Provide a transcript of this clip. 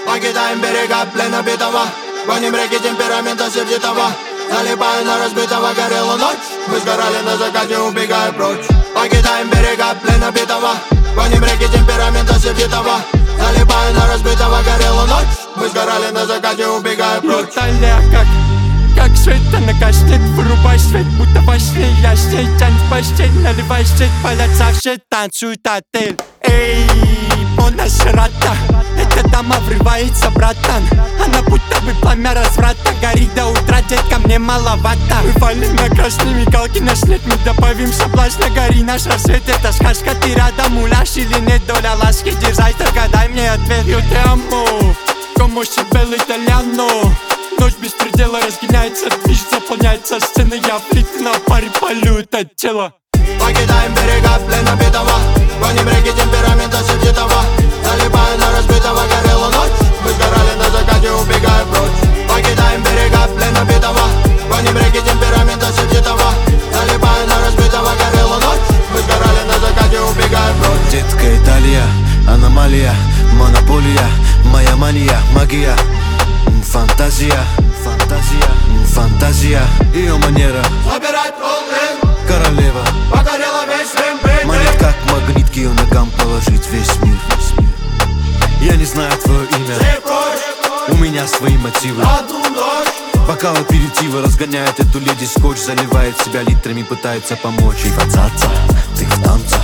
Покидаем берега плена битого, гоним реки темперамента сердитого. Залипая на разбитого, горела ночь. Мы сгорали на закате, убегая прочь. Покидаем берега плена битого, гоним реки темперамента сердитого. Залипая на разбитого, горела ночь. Мы сгорали на закате, убегая прочь. Как света на кастет, вырубай свет, будто во сне. Я с ней тянь в постель, наливай свет, палятся все, танцует отель. Эй, мона сирота, эта дама врывается, братан. Она будто бы пламя разврата, горит до утра, детка, мне маловато. Вывали на красные мигалки, наш след, мы добавим соблазна. Гори наш рассвет, это сказка, ты рядом, муляж или нет, доля ласки. Дерзай, только дай мне ответ. Yo te amo, como si bello italiano. Ночь без предела разгоняется, движ заполняется сцена. Я флик на паре полю это тело. Покидаем берега плена битого, гоним реки темперамента сердитого. Залипая на разбитого, горела ночь. Мы сгорали на закате, убегая прочь. Покидаем берега плена битого, гоним реки темперамента сердитого. Залипая на разбитого, горела ночь. Мы сгорали на закате, убегая прочь. Детская Италия, аномалия, монополия, моя мания, магия. Фантазия, фантазия, ее манера Собирать all-in, королева покорила весь Рим. манит как магнит, к ее ногам положить весь мир. Я не знаю твое имя, у меня свои мотивы. Бокал аперитива разгоняет эту леди скотч, заливает себя литрами, пытается помочь. И в отца, ты в танце,